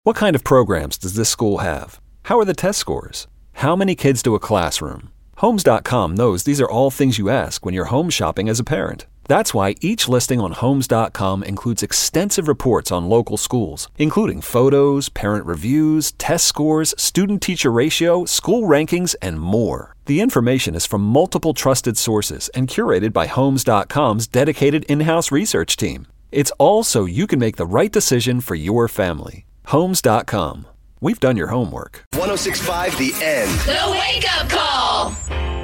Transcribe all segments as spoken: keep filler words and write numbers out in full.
What kind of programs does this school have? How are the test scores? How many kids do a classroom? Homes dot com knows these are all things you ask when you're home shopping as a parent. That's why each listing on Homes dot com includes extensive reports on local schools, including photos, parent reviews, test scores, student-teacher ratio, school rankings, and more. The information is from multiple trusted sources and curated by Homes dot com's dedicated in-house research team. It's all so you can make the right decision for your family. Homes dot com. We've done your homework. one oh six point five The End. The Wake Up Call.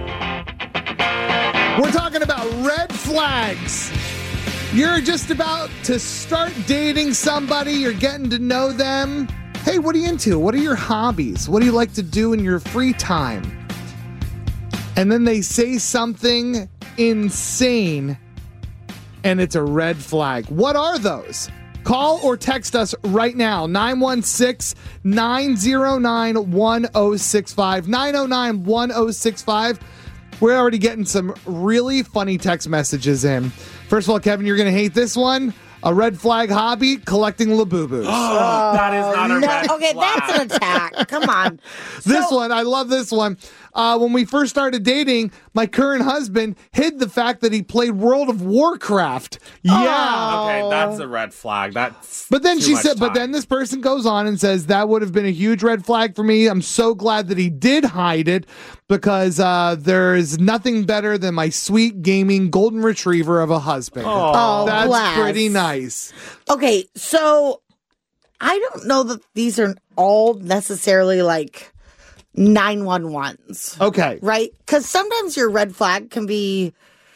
We're talking about red flags. You're just about to start dating somebody. You're getting to know them. Hey, what are you into? What are your hobbies? What do you like to do in your free time? And then they say something insane, and it's a red flag. What are those? Call or text us right now, nine one six, nine oh nine, one oh six five, nine oh nine, one oh six five. We're already getting some really funny text messages in. First of all, Kevin, you're going to hate this one. A red flag hobby, collecting Labubus. Oh, that is not a no, red okay, flag. that's an attack. Come on. This So- one, I love this one. Uh, when we first started dating, my current husband hid the fact that he played World of Warcraft. Yeah. Okay, that's a red flag. That's But then too she much said, but time. then this person goes on and says, that would have been a huge red flag for me. I'm so glad that he did hide it because uh, there is nothing better than my sweet gaming golden retriever of a husband. Oh, That's bless. pretty nice. Okay, so I don't know that these are all necessarily like nine one ones, Okay. right? Because sometimes your red flag can be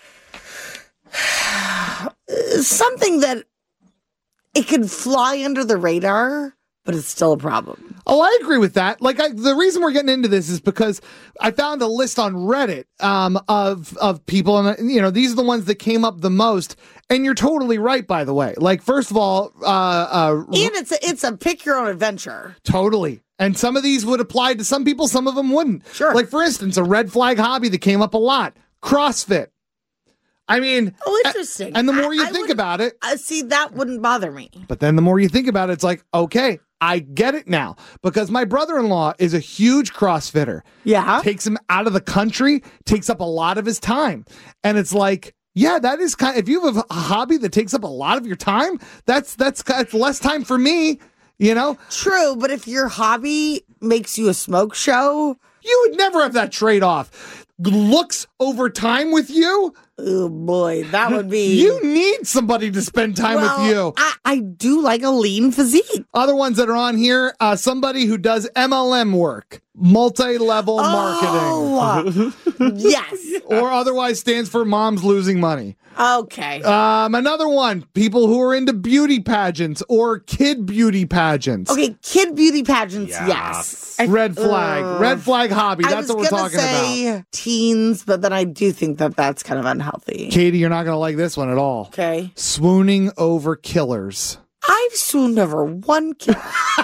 something that it can fly under the radar, but it's still a problem. Oh, I agree with that. Like, I, the reason we're getting into this is because I found a list on Reddit um, of of people, and you know, these are the ones that came up the most. And you're totally right, by the way. Like, first of all, uh, uh, And it's a, it's a pick your own adventure. totally. And some of these would apply to some people, some of them wouldn't. Sure. Like, for instance, a red flag hobby that came up a lot: CrossFit. I mean, Oh, interesting. and the more you I- I think would- about it, Uh, see, that wouldn't bother me. but then the more you think about it, it's like, okay, I get it now. Because my brother-in-law is a huge CrossFitter. Yeah. Takes him out of the country, takes up a lot of his time. And it's like, yeah, that is kind of, if you have a hobby that takes up a lot of your time, that's, that's, that's less time for me, you know? True, but if your hobby makes you a smoke show, You would never have that trade-off. Looks over time with you? oh boy, that would be. You need somebody to spend time Well, with you. I, I do like a lean physique. Other ones that are on here, uh, somebody who does M L M work, multi-level marketing, Oh, yes. or otherwise stands for Moms Losing Money. Okay. Um, another one, people who are into beauty pageants or kid beauty pageants. Okay, kid beauty pageants, Yes. yes. I- Red flag, Ugh. red flag hobby. I That's was what we're gonna talking say about. teens, but then I do think that that's kind of unhealthy. Katie, you're not going to like this one at all. Okay. Swooning over killers. I've swooned over one kid.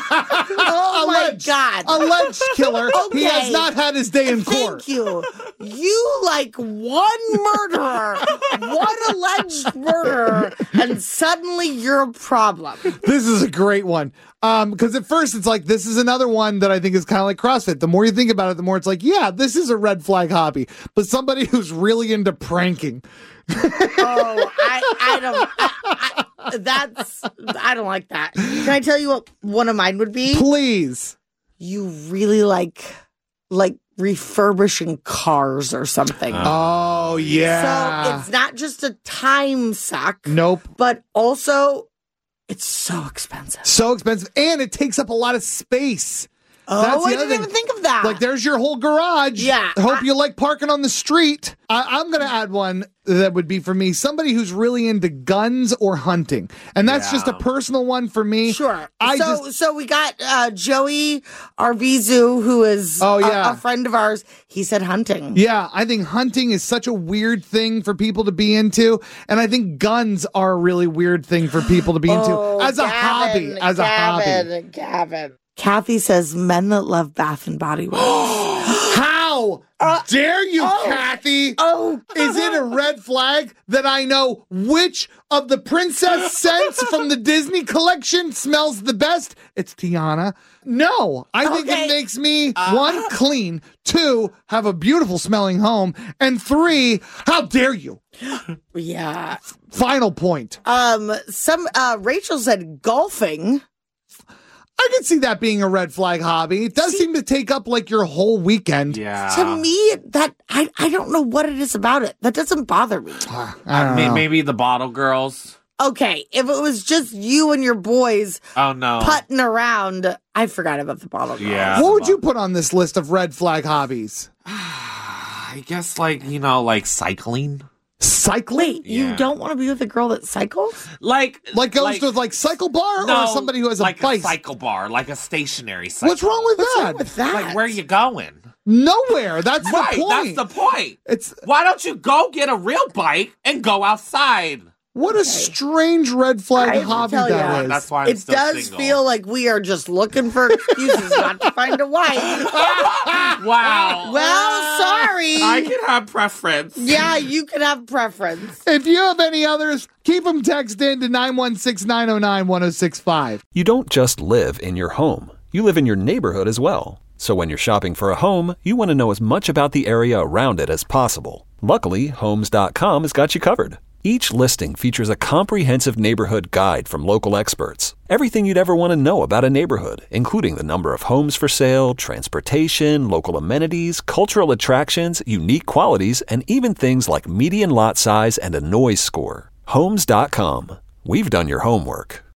Oh my Alleged- God. Alleged killer. He has Okay. not had his day in court. Thank you. You like one murderer, one alleged murderer, and suddenly you're a problem. This is a great one. Um, because at first it's like, this is another one that I think is kind of like CrossFit. The more you think about it, the more it's like, yeah, this is a red flag hobby. But somebody who's really into pranking. Oh, I, I don't. I, I, that's. I don't like that. Can I tell you what one of mine would be? Please. You really like, like refurbishing cars or something. Oh, yeah. So it's not just a time suck, Nope. but also it's so expensive. So expensive. And it takes up a lot of space. Oh, That's the I other didn't thing. even think of that. Like, there's your whole garage. Yeah. Hope I- you like parking on the street. I, I'm going to add one that would be for me, somebody who's really into guns or hunting. And that's Yeah. just a personal one for me. Sure. I so, just, so we got uh, Joey Arvizu, who is Oh, a- yeah. a, friend of ours. He said hunting. yeah, I think hunting is such a weird thing for people to be into. And I think guns are a really weird thing for people to be into Oh, as a Gavin, hobby. As a hobby. Gavin, Gavin. Kathy says men that love Bath and Body Works. How? How dare you, oh, Kathy? Oh. Is it a red flag that I know which of the princess scents from the Disney collection smells the best? It's Tiana. No, I think Okay. it makes me, one, clean, two, have a beautiful smelling home, and three, how dare you? Yeah. Final point. Um, some, uh, Rachel said golfing. I can see that being a red flag hobby. It does See- seem to take up like your whole weekend. Yeah. To me, that, I, I don't know what it is about it. That doesn't bother me. I Uh, don't may- know. maybe the bottle girls. Okay, if it was just you and your boys Oh no. putting around, I forgot about the bottle girls. Yeah. What would you put on this list of red flag hobbies? I guess like, you know, like cycling. Cycling? Wait, you Yeah. don't want to be with a girl that cycles? Like Like goes to like cycle bar no, or somebody who has a like bike? a cycle bar, like a stationary cycle. What's wrong with What's that? wrong with that? Like where are you going? Nowhere. That's Right, the point. that's the point. It's Why don't you go get a real bike and go outside? what a strange red flag I have to hobby tell that ya. is. That's why I'm It still does single. feel like we are just looking for excuses not to find a wife. Wow. Well, sorry. I can have preference. Yeah, you can have preference. If you have any others, keep them text in to nine one six, nine oh nine, one oh six five. You don't just live in your home, you live in your neighborhood as well. So when you're shopping for a home, you want to know as much about the area around it as possible. Luckily, Homes dot com has got you covered. Each listing features a comprehensive neighborhood guide from local experts. Everything you'd ever want to know about a neighborhood, including the number of homes for sale, transportation, local amenities, cultural attractions, unique qualities, and even things like median lot size and a noise score. Homes dot com. We've done your homework.